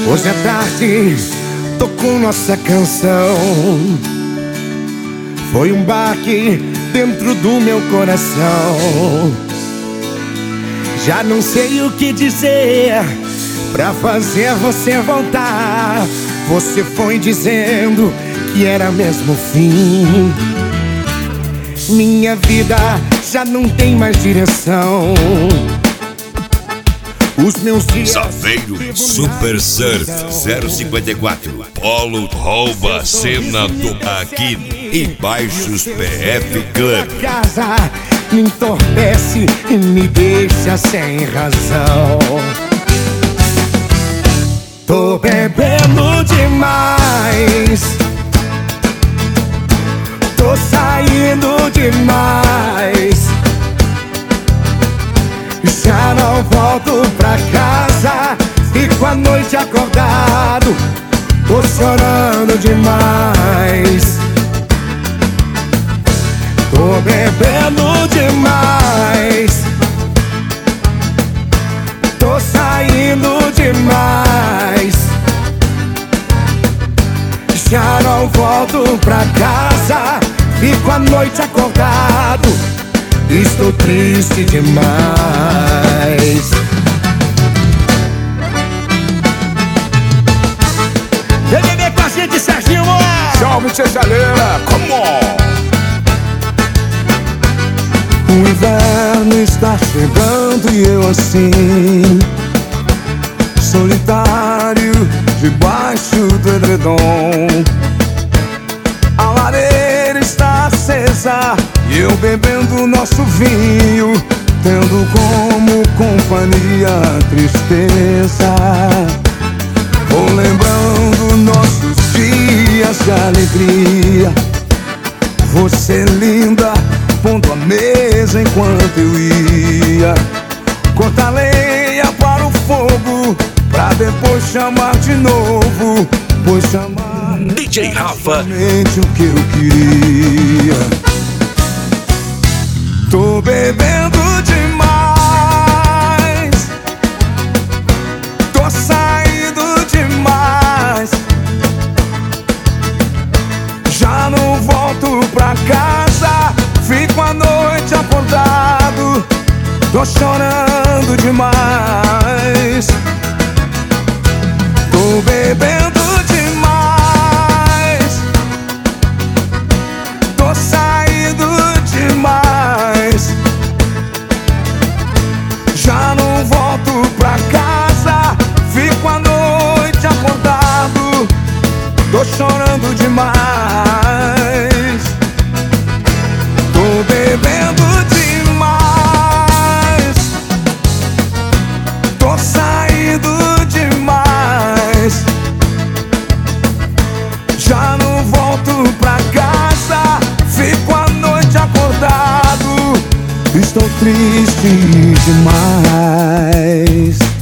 Hoje à tarde tocou nossa canção. Foi um baque dentro do meu coração. Já não sei o que dizer pra fazer você voltar. Você foi dizendo que era mesmo o fim. Minha vida já não tem mais direção. Os meus dias... Safeiro Super Surf 054 Polo rouba a cena do aqui e Baixos PF Club. Casa me entorpece e me deixa sem razão. Tô bebendo demais, tô saindo demais. Já não volto pra casa, fico a noite acordado, tô chorando demais. Tô bebendo demais, tô saindo demais. Já não volto pra casa, fico a noite acordado, estou triste demais. Vem beber com a gente, Serginho! Salve, tia Chaleira, come on! O inverno está chegando e eu assim, solitário, debaixo do edredom. A lareira está acesa e eu bebendo nosso vinho, tendo como companhia a tristeza. Vou lembrando nossos dias de alegria. Você linda, pondo a mesa enquanto eu ia cortar lenha para o fogo, pra depois chamar de novo, pois chamar DJ Rafa o que eu queria. Tô bebendo demais, tô saindo demais. Já não volto pra casa, fico a noite acordado, tô chorando demais. Tô bebendo demais, tô saindo demais. Já não volto pra casa, fico a noite acordado, tô chorando demais. Tô bebendo demais, tô saindo demais. Já não volto pra casa, fico a noite acordado, estou triste demais.